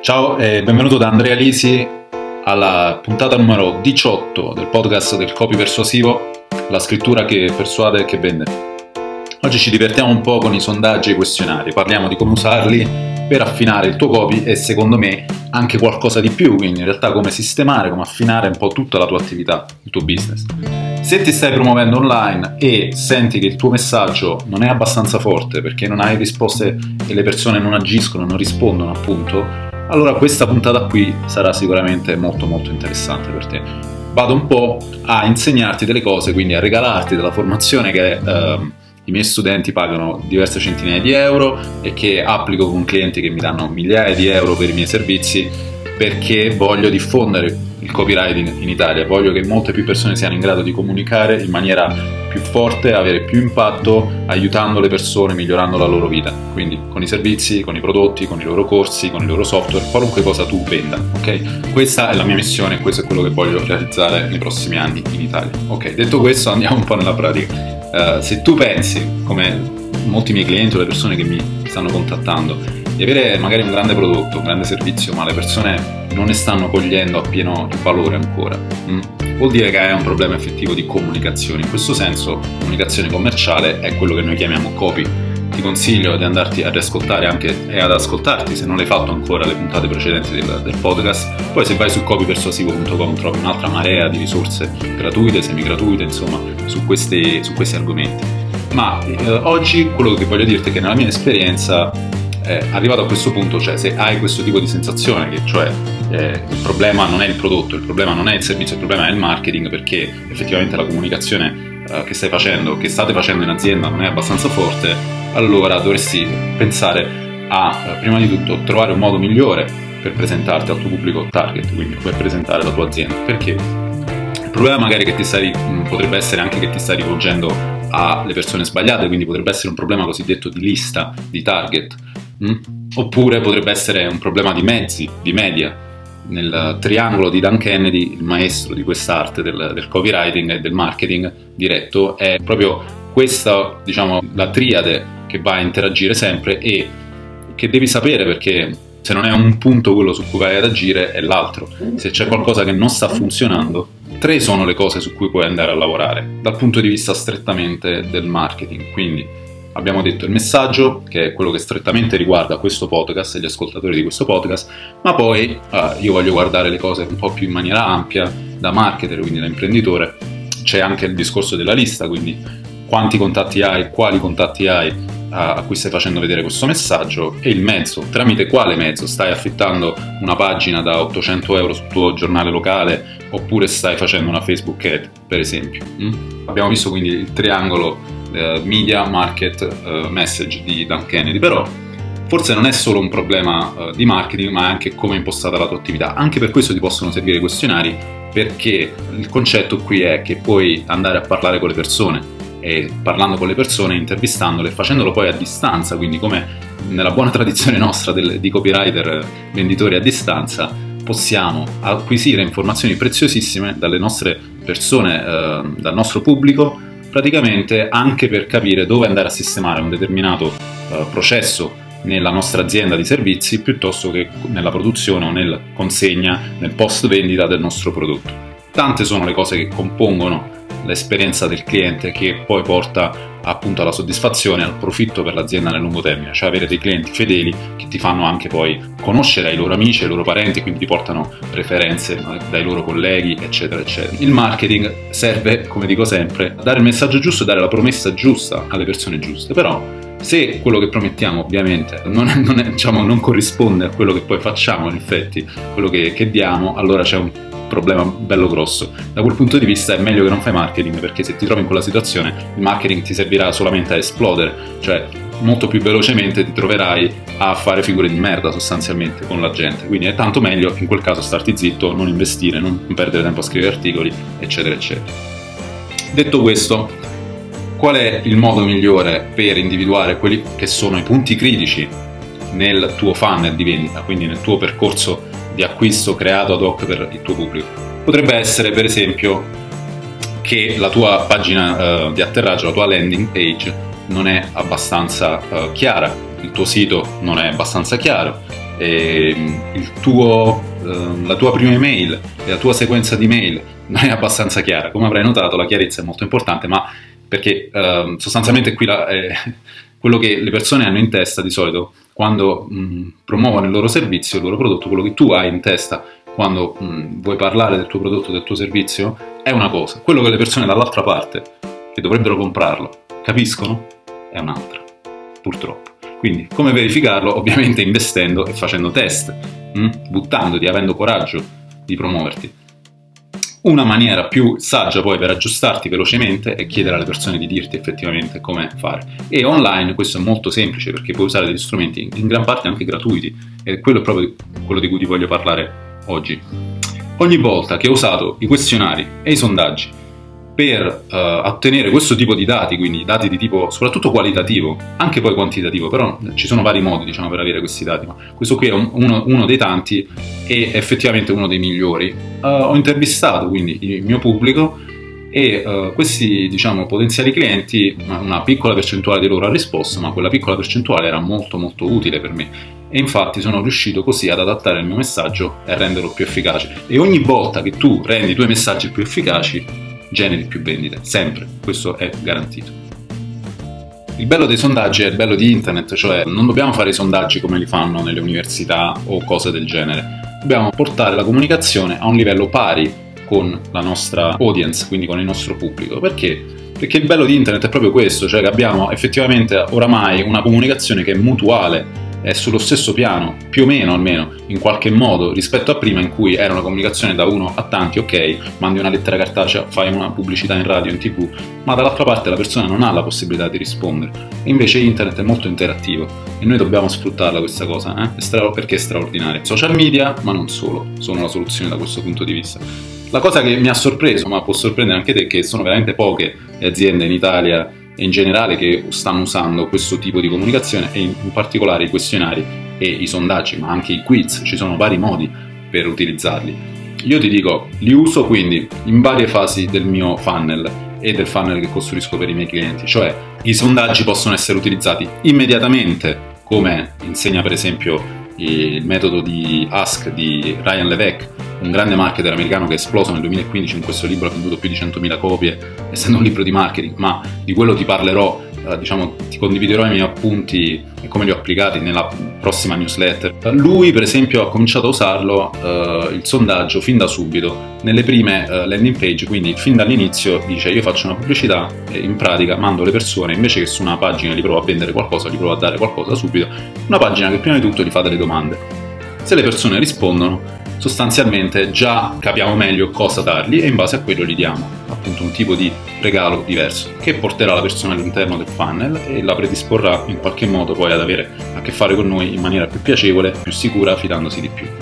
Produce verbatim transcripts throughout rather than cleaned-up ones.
Ciao e benvenuto da Andrea Lisi alla puntata numero diciotto del podcast del copy persuasivo, la scrittura che persuade e che vende. Oggi ci divertiamo un po' con i sondaggi e i questionari, parliamo di come usarli per affinare il tuo copy e secondo me anche qualcosa di più, quindi in realtà come sistemare, come affinare un po' tutta la tua attività, il tuo business. Se ti stai promuovendo online e senti che il tuo messaggio non è abbastanza forte perché non hai risposte e le persone non agiscono, non rispondono appunto, allora questa puntata qui sarà sicuramente molto molto interessante per te. Vado un po' a insegnarti delle cose, quindi a regalarti della formazione che eh, i miei studenti pagano diverse centinaia di euro e che applico con clienti che mi danno migliaia di euro per i miei servizi, perché voglio diffondere il copywriting in Italia, voglio che molte più persone siano in grado di comunicare in maniera più forte, avere più impatto, aiutando le persone, migliorando la loro vita, quindi con i servizi, con i prodotti, con i loro corsi, con i loro software, qualunque cosa tu venda, ok? Questa è la mia missione, questo è quello che voglio realizzare nei prossimi anni in Italia. Ok, detto questo andiamo un po' nella pratica. Uh, se tu pensi, come molti miei clienti o le persone che mi stanno contattando, di avere magari un grande prodotto, un grande servizio, ma le persone non ne stanno cogliendo appieno il valore ancora, mm? vuol dire che hai un problema effettivo di comunicazione. In questo senso, comunicazione commerciale è quello che noi chiamiamo copy. Ti consiglio di andarti ad ascoltare anche e ad ascoltarti, se non l'hai fatto ancora, le puntate precedenti del, del podcast. Poi se vai su copy persuasivo punto com trovi un'altra marea di risorse gratuite, semi-gratuite, insomma, su questi, su questi argomenti. Ma eh, oggi quello che voglio dirti è che nella mia esperienza, eh, arrivato a questo punto, cioè se hai questo tipo di sensazione, che cioè eh, il problema non è il prodotto, il problema non è il servizio, il problema è il marketing, perché effettivamente la comunicazione eh, che stai facendo, che state facendo in azienda non è abbastanza forte, allora dovresti pensare a, eh, prima di tutto, trovare un modo migliore per presentarti al tuo pubblico target, quindi per presentare la tua azienda. Perché il problema magari che ti stai, mh, potrebbe essere anche che ti stai rivolgendo alle persone sbagliate, quindi potrebbe essere un problema cosiddetto di lista, di target, mh? oppure potrebbe essere un problema di mezzi, di media. Nel triangolo di Dan Kennedy, il maestro di quest'arte del, del copywriting e del marketing diretto, è proprio questa, diciamo, la triade che va a interagire sempre e che devi sapere, perché se non è un punto quello su cui vai ad agire è l'altro. Se c'è qualcosa che non sta funzionando, tre sono le cose su cui puoi andare a lavorare dal punto di vista strettamente del marketing. Quindi abbiamo detto il messaggio, che è quello che strettamente riguarda questo podcast e gli ascoltatori di questo podcast, ma poi uh, io voglio guardare le cose un po' più in maniera ampia, da marketer, quindi da imprenditore. C'è anche il discorso della lista, quindi quanti contatti hai, quali contatti hai uh, a cui stai facendo vedere questo messaggio, e il mezzo, tramite quale mezzo stai affittando una pagina da ottocento euro sul tuo giornale locale, oppure stai facendo una Facebook ad, per esempio. Mm? Abbiamo visto quindi il triangolo Uh, media, market, uh, message di Dan Kennedy, però forse non è solo un problema uh, di marketing, ma è anche come è impostata la tua attività. Anche per questo ti possono servire i questionari, perché il concetto qui è che puoi andare a parlare con le persone, e parlando con le persone, intervistandole, facendolo poi a distanza, quindi come nella buona tradizione nostra del, di copywriter venditori a distanza, possiamo acquisire informazioni preziosissime dalle nostre persone, uh, dal nostro pubblico, praticamente anche per capire dove andare a sistemare un determinato uh, processo nella nostra azienda di servizi, piuttosto che nella produzione o nella consegna, nel post vendita del nostro prodotto. Tante sono le cose che compongono l'esperienza del cliente, che poi porta appunto alla soddisfazione e al profitto per l'azienda nel lungo termine, cioè avere dei clienti fedeli che ti fanno anche poi conoscere ai loro amici, ai loro parenti, quindi ti portano preferenze dai loro colleghi, eccetera eccetera. Il marketing serve, come dico sempre, a dare il messaggio giusto e dare la promessa giusta alle persone giuste, però se quello che promettiamo ovviamente non, è, non, è, diciamo, non corrisponde a quello che poi facciamo, in effetti quello che, che diamo, allora c'è un problema bello grosso. Da quel punto di vista è meglio che non fai marketing, perché se ti trovi in quella situazione il marketing ti servirà solamente a esplodere, cioè molto più velocemente ti troverai a fare figure di merda sostanzialmente con la gente. Quindi è tanto meglio in quel caso starti zitto, non investire, non perdere tempo a scrivere articoli, eccetera eccetera. Detto questo, qual è il modo migliore per individuare quelli che sono i punti critici nel tuo funnel di vendita, quindi nel tuo percorso di acquisto creato ad hoc per il tuo pubblico? Potrebbe essere, per esempio, che la tua pagina uh, di atterraggio, la tua landing page non è abbastanza uh, chiara, il tuo sito non è abbastanza chiaro, e il tuo, eh, la tua prima email e la tua sequenza di mail non è abbastanza chiara. Come avrai notato, la chiarezza è molto importante, ma perché eh, sostanzialmente qui la, eh, quello che le persone hanno in testa di solito quando mh, promuovono il loro servizio, il loro prodotto, quello che tu hai in testa quando mh, vuoi parlare del tuo prodotto, del tuo servizio, è una cosa. Quello che le persone dall'altra parte, che dovrebbero comprarlo, capiscono, è un'altra, purtroppo. Quindi, come verificarlo? Ovviamente investendo e facendo test, mh? buttandoti, avendo coraggio di promuoverti. Una maniera più saggia poi per aggiustarti velocemente è chiedere alle persone di dirti effettivamente come fare. E online questo è molto semplice, perché puoi usare degli strumenti in gran parte anche gratuiti, e quello è proprio quello di cui ti voglio parlare oggi. Ogni volta che ho usato i questionari e i sondaggi per uh, ottenere questo tipo di dati, quindi dati di tipo soprattutto qualitativo, anche poi quantitativo, però ci sono vari modi, diciamo, per avere questi dati, ma questo qui è un, uno, uno dei tanti e effettivamente uno dei migliori. Uh, ho intervistato quindi il mio pubblico e uh, questi, diciamo, potenziali clienti, una piccola percentuale di loro ha risposto, ma quella piccola percentuale era molto molto utile per me, e infatti sono riuscito così ad adattare il mio messaggio e a renderlo più efficace. E ogni volta che tu rendi i tuoi messaggi più efficaci, generi più vendite, sempre, questo è garantito. Il bello dei sondaggi è il bello di internet, cioè non dobbiamo fare i sondaggi come li fanno nelle università o cose del genere, dobbiamo portare la comunicazione a un livello pari con la nostra audience, quindi con il nostro pubblico. Perché? Perché il bello di internet è proprio questo, cioè che abbiamo effettivamente oramai una comunicazione che è mutuale, è sullo stesso piano, più o meno almeno, in qualche modo, rispetto a prima in cui era una comunicazione da uno a tanti, ok, mandi una lettera cartacea, fai una pubblicità in radio, in tv, ma dall'altra parte la persona non ha la possibilità di rispondere. E invece internet è molto interattivo e noi dobbiamo sfruttarla questa cosa, eh? Stra- perché è straordinaria. Social media, ma non solo, sono la soluzione da questo punto di vista. La cosa che mi ha sorpreso, ma può sorprendere anche te, è che sono veramente poche le aziende in Italia e in generale che stanno usando questo tipo di comunicazione, e in particolare i questionari e i sondaggi, ma anche i quiz. Ci sono vari modi per utilizzarli. Io ti dico, li uso quindi in varie fasi del mio funnel e del funnel che costruisco per i miei clienti, cioè i sondaggi possono essere utilizzati immediatamente, come insegna per esempio il metodo di Ask di Ryan Levesque, un grande marketer americano che è esploso nel duemilaquindici, in questo libro ha venduto più di centomila copie, essendo un libro di marketing, ma di quello ti parlerò, eh, diciamo, ti condividerò i miei appunti e come li ho applicati nella prossima newsletter. Lui per esempio ha cominciato a usarlo, eh, il sondaggio, fin da subito, nelle prime eh, landing page, quindi fin dall'inizio dice: io faccio una pubblicità e in pratica mando le persone, invece che su una pagina gli provo a vendere qualcosa, gli provo a dare qualcosa subito, una pagina che prima di tutto gli fa delle domande. Se le persone rispondono, sostanzialmente già capiamo meglio cosa dargli e in base a quello gli diamo appunto un tipo di regalo diverso che porterà la persona all'interno del funnel e la predisporrà in qualche modo poi ad avere a che fare con noi in maniera più piacevole, più sicura, fidandosi di più.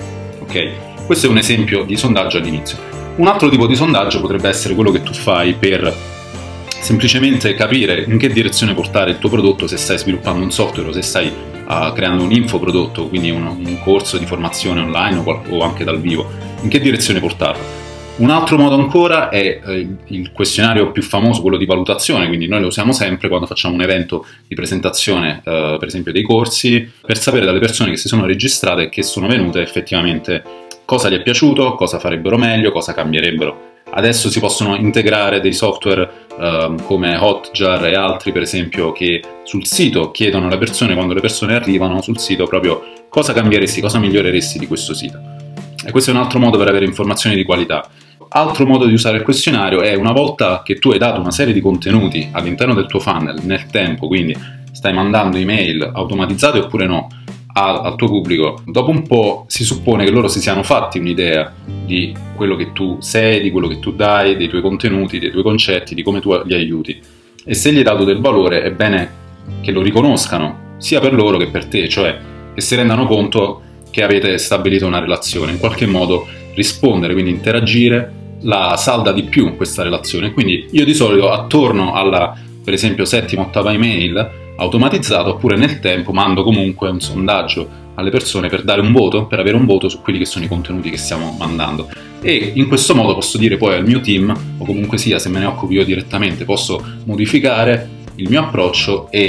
Ok? Questo è un esempio di sondaggio all'inizio. Un altro tipo di sondaggio potrebbe essere quello che tu fai per semplicemente capire in che direzione portare il tuo prodotto, se stai sviluppando un software o se stai uh, creando un infoprodotto, quindi un, un corso di formazione online o, o anche dal vivo, in che direzione portarlo. Un altro modo ancora è eh, il questionario più famoso, quello di valutazione, quindi noi lo usiamo sempre quando facciamo un evento di presentazione, eh, per esempio dei corsi, per sapere dalle persone che si sono registrate e che sono venute effettivamente cosa gli è piaciuto, cosa farebbero meglio, cosa cambierebbero. Adesso si possono integrare dei software eh, come Hotjar e altri, per esempio, che sul sito chiedono alle persone, quando le persone arrivano sul sito, proprio cosa cambieresti, cosa miglioreresti di questo sito. E questo è un altro modo per avere informazioni di qualità. Altro modo di usare il questionario è, una volta che tu hai dato una serie di contenuti all'interno del tuo funnel nel tempo, quindi stai mandando email automatizzate oppure no al tuo pubblico, dopo un po' si suppone che loro si siano fatti un'idea di quello che tu sei, di quello che tu dai, dei tuoi contenuti, dei tuoi concetti, di come tu li aiuti. E se gli hai dato del valore è bene che lo riconoscano sia per loro che per te, cioè che si rendano conto che avete stabilito una relazione, in qualche modo rispondere, quindi interagire, la salda di più questa relazione. Quindi io di solito attorno alla, per esempio, settima, ottava email automatizzato, oppure nel tempo mando comunque un sondaggio alle persone per dare un voto, per avere un voto su quelli che sono i contenuti che stiamo mandando, e in questo modo posso dire poi al mio team, o comunque sia se me ne occupo io direttamente, posso modificare il mio approccio e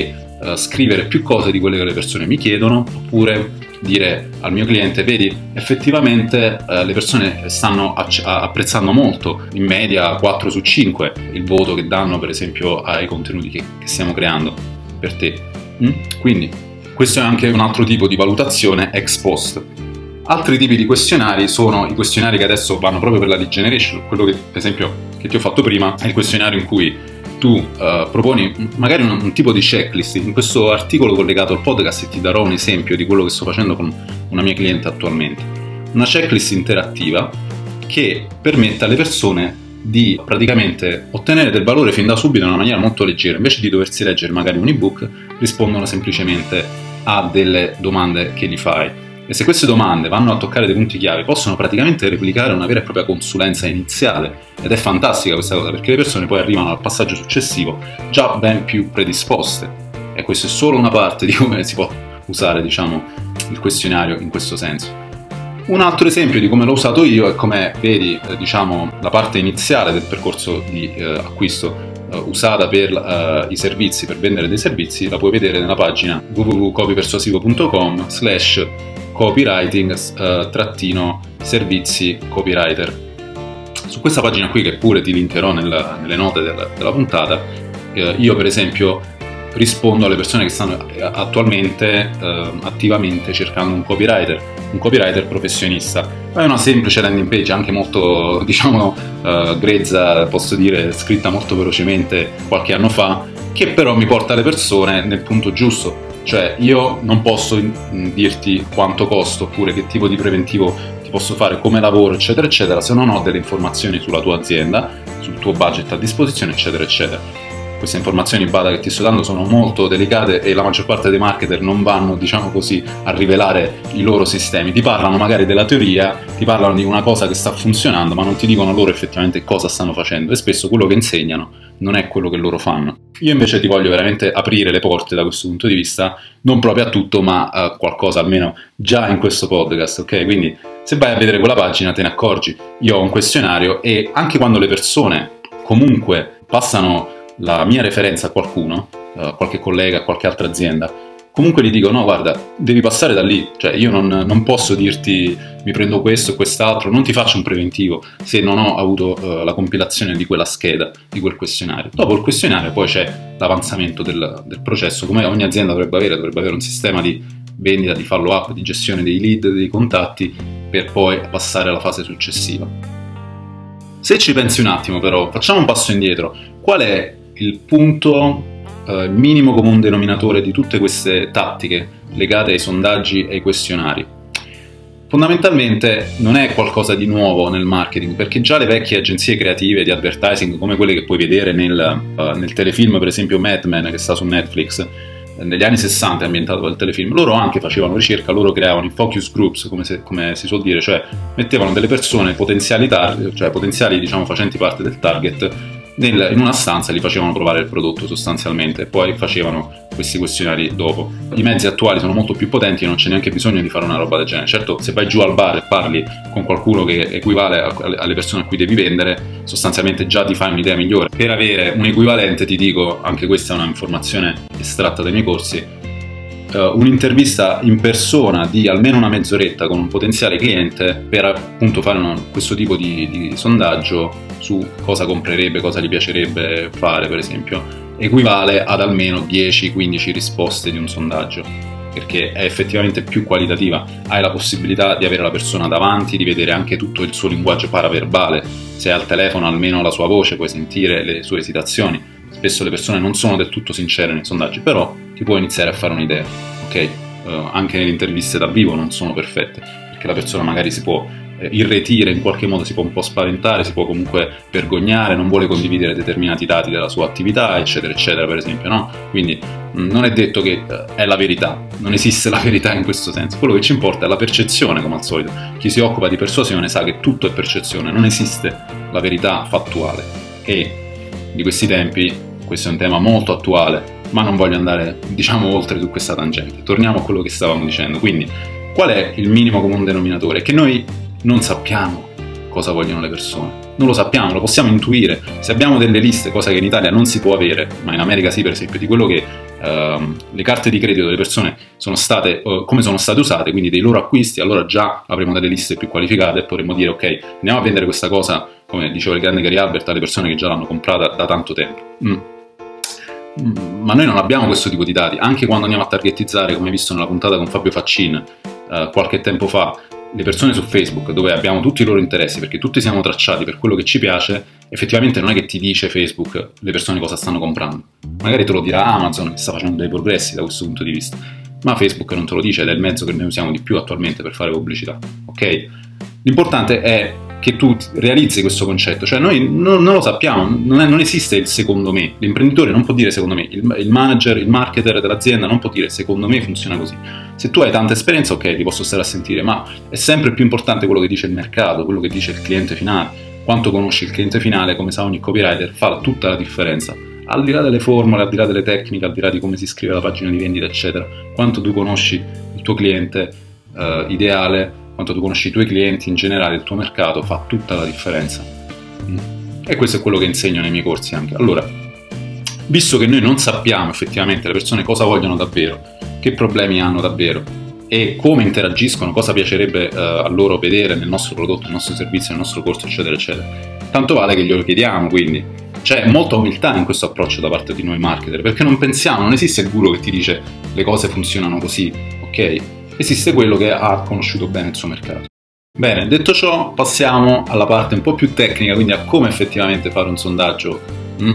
uh, scrivere più cose di quelle che le persone mi chiedono, oppure dire al mio cliente: vedi, effettivamente uh, le persone stanno acc- apprezzando molto, in media quattro su cinque, il voto che danno per esempio ai contenuti che, che stiamo creando per te. Mm? Quindi questo è anche un altro tipo di valutazione ex post. Altri tipi di questionari sono i questionari che adesso vanno proprio per la lead generation. Quello che, per esempio, che ti ho fatto prima è il questionario in cui tu uh, proponi magari un, un tipo di checklist. In questo articolo collegato al podcast ti darò un esempio di quello che sto facendo con una mia cliente attualmente. Una checklist interattiva che permette alle persone di praticamente ottenere del valore fin da subito in una maniera molto leggera. Invece di doversi leggere magari un ebook, rispondono semplicemente a delle domande che gli fai. E se queste domande vanno a toccare dei punti chiave, possono praticamente replicare una vera e propria consulenza iniziale. Ed è fantastica questa cosa, perché le persone poi arrivano al passaggio successivo già ben più predisposte. E questa è solo una parte di come si può usare, diciamo, il questionario in questo senso. Un altro esempio di come l'ho usato io è come vedi, eh, diciamo, la parte iniziale del percorso di eh, acquisto eh, usata per eh, i servizi, per vendere dei servizi, la puoi vedere nella pagina w w w punto copypersuasivo punto com slash copywriting eh, trattino servizi copywriter. Su questa pagina qui, che pure ti linkerò nella, nelle note della, della puntata, eh, io per esempio rispondo alle persone che stanno attualmente eh, attivamente cercando un copywriter, un copywriter professionista. È una semplice landing page, anche molto, diciamo, eh, grezza, posso dire, scritta molto velocemente qualche anno fa, che però mi porta le persone nel punto giusto. Cioè, io non posso dirti quanto costo, oppure che tipo di preventivo ti posso fare, come lavoro, eccetera, eccetera, se non ho delle informazioni sulla tua azienda, sul tuo budget a disposizione, eccetera, eccetera. Queste informazioni, bada, che ti sto dando sono molto delicate e la maggior parte dei marketer non vanno, diciamo così, a rivelare i loro sistemi. Ti parlano magari della teoria, ti parlano di una cosa che sta funzionando, ma non ti dicono loro effettivamente cosa stanno facendo, e spesso quello che insegnano non è quello che loro fanno. Io invece ti voglio veramente aprire le porte da questo punto di vista, non proprio a tutto, ma a qualcosa almeno già in questo podcast, ok? Quindi se vai a vedere quella pagina te ne accorgi. Io ho un questionario, e anche quando le persone comunque passano la mia referenza a qualcuno, a qualche collega, a qualche altra azienda, comunque gli dico: no, guarda, devi passare da lì, cioè io non, non posso dirti mi prendo questo e quest'altro, non ti faccio un preventivo se non ho avuto uh, la compilazione di quella scheda, di quel questionario. Dopo il questionario poi c'è l'avanzamento del, del processo, come ogni azienda dovrebbe avere, dovrebbe avere un sistema di vendita, di follow up, di gestione dei lead, dei contatti, per poi passare alla fase successiva. Se ci pensi un attimo però, facciamo un passo indietro. Qual è il punto eh, minimo comune denominatore di tutte queste tattiche legate ai sondaggi e ai questionari? Fondamentalmente non è qualcosa di nuovo nel marketing, perché già le vecchie agenzie creative di advertising, come quelle che puoi vedere nel, uh, nel telefilm, per esempio Mad Men, che sta su Netflix, negli anni sessanta è ambientato dal telefilm, loro anche facevano ricerca, loro creavano i focus groups, come, se, come si suol dire, cioè mettevano delle persone potenziali, tar- cioè potenziali, diciamo, facenti parte del target, nel, in una stanza, li facevano provare il prodotto sostanzialmente, e poi facevano questi questionari dopo. I mezzi attuali sono molto più potenti e non c'è neanche bisogno di fare una roba del genere. Certo, se vai giù al bar e parli con qualcuno che equivale a, alle persone a cui devi vendere, sostanzialmente già ti fai un'idea migliore. Per avere un equivalente, ti dico, anche questa è una informazione estratta dai miei corsi, uh, un'intervista in persona di almeno una mezz'oretta con un potenziale cliente per appunto fare una, questo tipo di, di sondaggio su cosa comprerebbe, cosa gli piacerebbe fare, per esempio, equivale ad almeno dieci quindici risposte di un sondaggio, perché è effettivamente più qualitativa. Hai la possibilità di avere la persona davanti, di vedere anche tutto il suo linguaggio paraverbale. Se è al telefono, almeno la sua voce, puoi sentire le sue esitazioni. Spesso le persone non sono del tutto sincere nei sondaggi, però ti può iniziare a fare un'idea, ok? Uh, anche nelle interviste dal vivo non sono perfette, perché la persona magari si può irretire in qualche modo, si può un po' spaventare, si può comunque vergognare, non vuole condividere determinati dati della sua attività, eccetera eccetera, per esempio, no? Quindi mh, non è detto che uh, è la verità, non esiste la verità in questo senso. Quello che ci importa è la percezione, come al solito. Chi si occupa di persuasione sa che tutto è percezione, non esiste la verità fattuale. E di questi tempi questo è un tema molto attuale, ma non voglio andare, diciamo, oltre su questa tangente. Torniamo a quello che stavamo dicendo. Quindi, qual è il minimo comune denominatore? Che noi non sappiamo cosa vogliono le persone. Non lo sappiamo, lo possiamo intuire. Se abbiamo delle liste, cosa che in Italia non si può avere, ma in America sì, per esempio, di quello che uh, le carte di credito delle persone sono state, uh, come sono state usate, quindi dei loro acquisti, allora già avremo delle liste più qualificate e potremo dire ok, andiamo a vendere questa cosa, come diceva il grande Gary Albert, alle persone che già l'hanno comprata da tanto tempo. Mm. Ma noi non abbiamo questo tipo di dati, anche quando andiamo a targetizzare, come visto nella puntata con Fabio Faccin uh, qualche tempo fa, le persone su Facebook, dove abbiamo tutti i loro interessi, perché tutti siamo tracciati per quello che ci piace, effettivamente non è che ti dice Facebook le persone cosa stanno comprando. Magari te lo dirà Amazon, che sta facendo dei progressi da questo punto di vista, ma Facebook non te lo dice ed è il mezzo che noi usiamo di più attualmente per fare pubblicità, ok? L'importante è che tu realizzi questo concetto, cioè noi non, non lo sappiamo, non, è, non esiste il secondo me, l'imprenditore non può dire secondo me, il, il manager, il marketer dell'azienda non può dire secondo me funziona così. Se tu hai tanta esperienza, ok, ti posso stare a sentire, ma è sempre più importante quello che dice il mercato, quello che dice il cliente finale. Quanto conosci il cliente finale, come sa ogni copywriter, fa tutta la differenza. Al di là delle formule, al di là delle tecniche, al di là di come si scrive la pagina di vendita, eccetera, quanto tu conosci il tuo cliente uh, ideale, quanto tu conosci i tuoi clienti in generale, il tuo mercato, fa tutta la differenza. E questo è quello che insegno nei miei corsi anche. Allora, visto che noi non sappiamo effettivamente le persone cosa vogliono davvero, che problemi hanno davvero e come interagiscono, cosa piacerebbe uh, a loro vedere nel nostro prodotto, nel nostro servizio, nel nostro corso, eccetera, eccetera, tanto vale che glielo chiediamo, quindi. C'è molta umiltà in questo approccio da parte di noi marketer, perché non pensiamo, non esiste il guru che ti dice le cose funzionano così, ok? Esiste quello che ha conosciuto bene il suo mercato. Bene, detto ciò, passiamo alla parte un po' più tecnica, quindi a come effettivamente fare un sondaggio mh,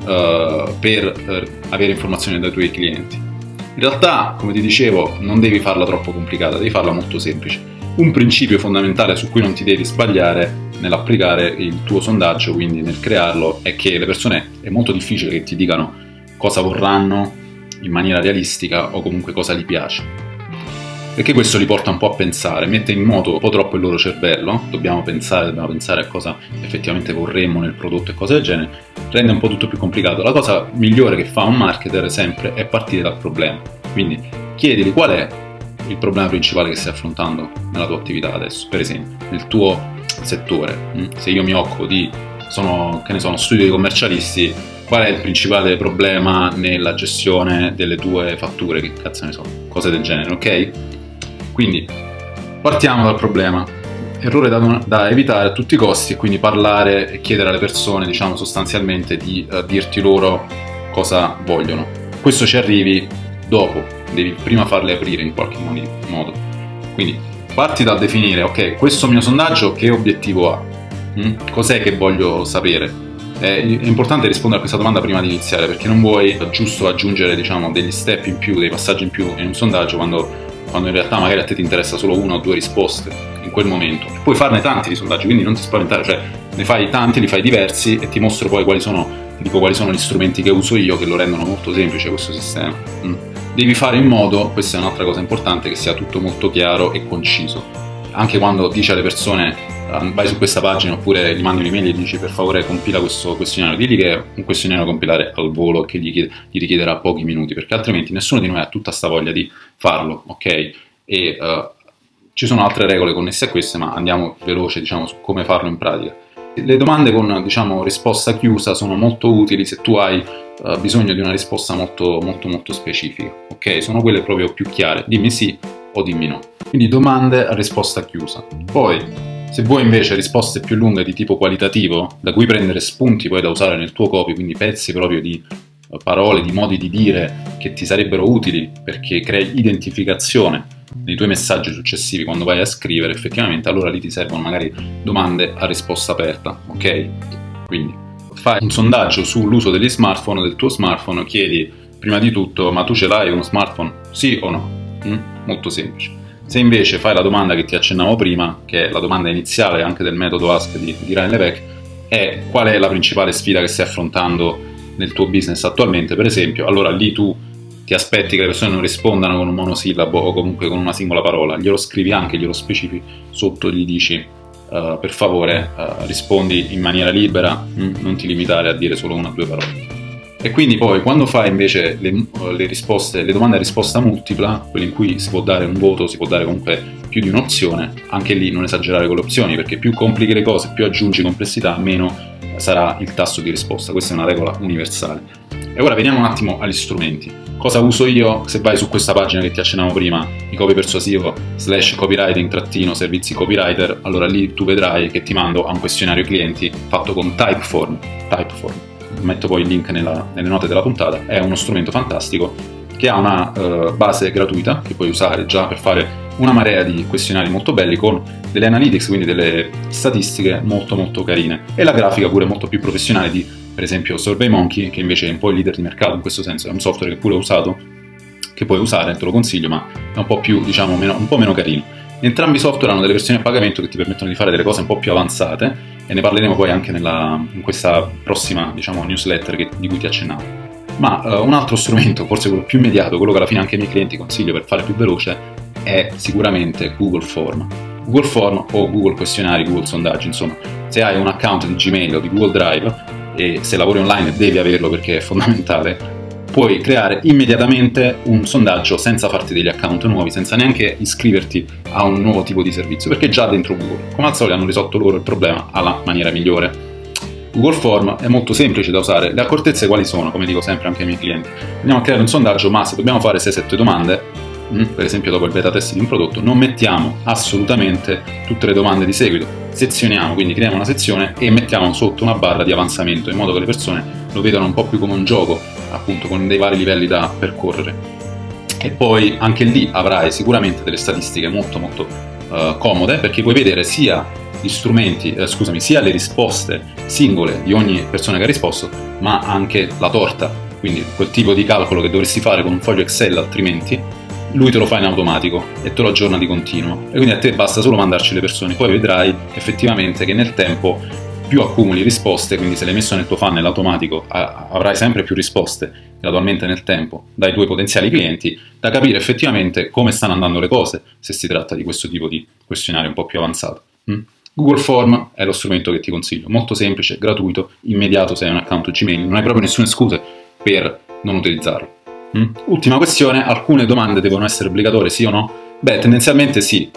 uh, per, per avere informazioni dai tuoi clienti. In realtà, come ti dicevo, non devi farla troppo complicata, devi farla molto semplice. Un principio fondamentale su cui non ti devi sbagliare nell'applicare il tuo sondaggio, quindi nel crearlo, è che le persone è molto difficile che ti dicano cosa vorranno in maniera realistica o comunque cosa gli piace. Perché questo li porta un po' a pensare, mette in moto un po' troppo il loro cervello, dobbiamo pensare, dobbiamo pensare a cosa effettivamente vorremmo nel prodotto e cose del genere, rende un po' tutto più complicato. La cosa migliore che fa un marketer sempre è partire dal problema, quindi chiedili qual è il problema principale che stai affrontando nella tua attività adesso, per esempio, nel tuo settore. Se io mi occupo di, sono, che ne so, uno studio di commercialisti, qual è il principale problema nella gestione delle tue fatture, che cazzo ne so, cose del genere, ok? Quindi partiamo dal problema, errore da, da evitare a tutti i costi, e quindi parlare e chiedere alle persone, diciamo sostanzialmente, di uh, dirti loro cosa vogliono. Questo ci arrivi dopo, devi prima farle aprire in qualche modo. Quindi parti dal definire, ok, questo mio sondaggio che obiettivo ha? Mm? Cos'è che voglio sapere? È importante rispondere a questa domanda prima di iniziare, perché non vuoi giusto aggiungere, diciamo, degli step in più, dei passaggi in più in un sondaggio quando quando in realtà magari a te ti interessa solo una o due risposte in quel momento. Puoi farne tanti di sondaggi, quindi non ti spaventare, cioè ne fai tanti, li fai diversi e ti mostro poi quali sono, ti dico quali sono gli strumenti che uso io che lo rendono molto semplice questo sistema. Mm. Devi fare in modo, questa è un'altra cosa importante, che sia tutto molto chiaro e conciso. Anche quando dici alle persone vai su questa pagina oppure gli mandi un'email e gli dici per favore compila questo questionario, digli che è un questionario da compilare al volo che gli, chiede, gli richiederà pochi minuti, perché altrimenti nessuno di noi ha tutta sta voglia di farlo, ok? E uh, ci sono altre regole connesse a queste, ma andiamo veloce, diciamo, su come farlo in pratica. Le domande con, diciamo, risposta chiusa sono molto utili se tu hai uh, bisogno di una risposta molto molto molto specifica, ok? Sono quelle proprio più chiare, dimmi sì o dimmi no. Quindi domande a risposta chiusa. Poi se vuoi invece risposte più lunghe di tipo qualitativo, da cui prendere spunti poi da usare nel tuo copy, quindi pezzi proprio di parole, di modi di dire che ti sarebbero utili perché crei identificazione nei tuoi messaggi successivi quando vai a scrivere, effettivamente allora lì ti servono magari domande a risposta aperta, ok? Quindi fai un sondaggio sull'uso degli smartphone, del tuo smartphone, chiedi prima di tutto ma tu ce l'hai uno smartphone? Sì o no? Mm? Molto semplice. Se invece fai la domanda che ti accennavo prima, che è la domanda iniziale anche del metodo Ask di, di Ryan Levesque, è qual è la principale sfida che stai affrontando nel tuo business attualmente, per esempio, allora lì tu ti aspetti che le persone non rispondano con un monosillabo o comunque con una singola parola, glielo scrivi anche, glielo specifichi sotto, gli dici uh, per favore uh, rispondi in maniera libera, mh, non ti limitare a dire solo una o due parole. E quindi poi quando fai invece le, le risposte, le domande a risposta multipla, quelle in cui si può dare un voto, si può dare comunque più di un'opzione, anche lì non esagerare con le opzioni, perché più complichi le cose, più aggiungi complessità, meno sarà il tasso di risposta. Questa è una regola universale. E ora veniamo un attimo agli strumenti. Cosa uso io? Se vai su questa pagina che ti accennavo prima, di copy persuasivo slash copywriting trattino servizi copywriter, allora lì tu vedrai che ti mando a un questionario clienti fatto con Typeform. Typeform. Metto poi il link nella, nelle note della puntata. È uno strumento fantastico che ha una uh, base gratuita che puoi usare già per fare una marea di questionari molto belli con delle analytics, quindi delle statistiche molto molto carine, e la grafica pure molto più professionale di, per esempio, SurveyMonkey, che invece è un po' il leader di mercato in questo senso. È un software che pure ho usato, che puoi usare, te lo consiglio, ma è un po' più, diciamo, meno, un po' meno carino. Entrambi i software hanno delle versioni a pagamento che ti permettono di fare delle cose un po' più avanzate, e ne parleremo poi anche nella, in questa prossima, diciamo, newsletter che, di cui ti accennavo. Ma uh, un altro strumento, forse quello più immediato, quello che alla fine anche ai miei clienti consiglio per fare più veloce, è sicuramente Google Form. Google Form o Google Questionari, Google Sondaggi, insomma, se hai un account di Gmail o di Google Drive, e se lavori online devi averlo perché è fondamentale, puoi creare immediatamente un sondaggio senza farti degli account nuovi, senza neanche iscriverti a un nuovo tipo di servizio, perché già dentro Google. Come al solito hanno risolto loro il problema alla maniera migliore. Google Form è molto semplice da usare. Le accortezze quali sono? Come dico sempre anche ai miei clienti: andiamo a creare un sondaggio, ma se dobbiamo fare sei sette domande, per esempio dopo il beta test di un prodotto, non mettiamo assolutamente tutte le domande di seguito, sezioniamo, quindi creiamo una sezione e mettiamo sotto una barra di avanzamento, in modo che le persone lo vedano un po' più come un gioco, appunto, con dei vari livelli da percorrere. E poi anche lì avrai sicuramente delle statistiche molto molto uh, comode, perché puoi vedere sia gli strumenti, eh, scusami, sia le risposte singole di ogni persona che ha risposto, ma anche la torta, quindi quel tipo di calcolo che dovresti fare con un foglio Excel, altrimenti lui te lo fa in automatico e te lo aggiorna di continuo, e quindi a te basta solo mandarci le persone. Poi vedrai effettivamente che nel tempo più accumuli risposte, quindi se l'hai messo nel tuo funnel automatico avrai sempre più risposte gradualmente nel tempo dai tuoi potenziali clienti, da capire effettivamente come stanno andando le cose se si tratta di questo tipo di questionario un po' più avanzato. Mm? Google Form è lo strumento che ti consiglio, molto semplice, gratuito, immediato se hai un account Gmail, non hai proprio nessune scuse per non utilizzarlo. Mm? Ultima questione: alcune domande devono essere obbligatorie, sì o no? Beh, tendenzialmente sì.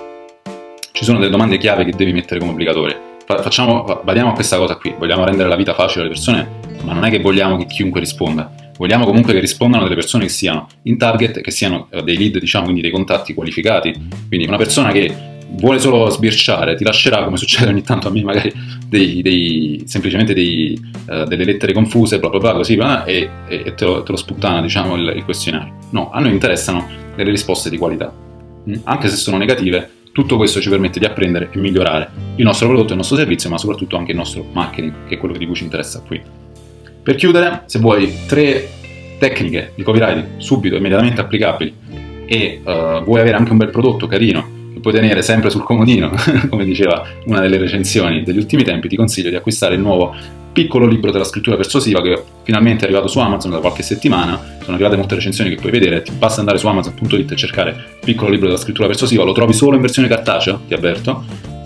Ci sono delle domande chiave che devi mettere come obbligatorie. Facciamo, badiamo a questa cosa qui: vogliamo rendere la vita facile alle persone, ma non è che vogliamo che chiunque risponda. Vogliamo comunque che rispondano delle persone che siano in target, che siano dei lead, diciamo, quindi dei contatti qualificati. Quindi una persona che vuole solo sbirciare ti lascerà, come succede ogni tanto a me, magari dei, dei, semplicemente dei, uh, delle lettere confuse, bla bla bla, così, bla, e, e te, lo, te lo sputtana, diciamo, il, il questionario. No, a noi interessano delle risposte di qualità, mm? Anche se sono negative. Tutto questo ci permette di apprendere e migliorare il nostro prodotto e il nostro servizio, ma soprattutto anche il nostro marketing, che è quello di cui ci interessa qui. Per chiudere, se vuoi tre tecniche di copywriting subito, immediatamente applicabili, e uh, vuoi avere anche un bel prodotto carino che puoi tenere sempre sul comodino, come diceva una delle recensioni degli ultimi tempi, ti consiglio di acquistare il nuovo piccolo libro della scrittura persuasiva, che finalmente è arrivato su Amazon da qualche settimana. Sono arrivate molte recensioni che puoi vedere, ti basta andare su amazon punto it e cercare piccolo libro della scrittura persuasiva. Lo trovi solo in versione cartacea, ti avverto,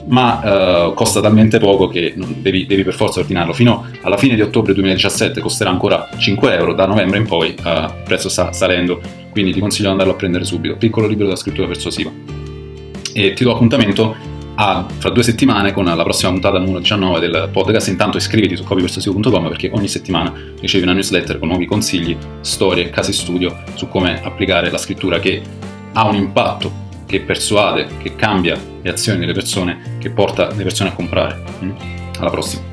ma uh, costa talmente poco che devi, devi per forza ordinarlo. Fino alla fine di ottobre duemiladiciassette costerà ancora cinque euro, da novembre in poi uh, il prezzo sta salendo, quindi ti consiglio di andarlo a prendere subito, piccolo libro della scrittura persuasiva. E ti do appuntamento a, fra due settimane con la prossima puntata numero diciannove del podcast. Intanto iscriviti su copy persuasivo punto com, perché ogni settimana ricevi una newsletter con nuovi consigli, storie, casi studio su come applicare la scrittura che ha un impatto, che persuade, che cambia le azioni delle persone, che porta le persone a comprare. Alla prossima!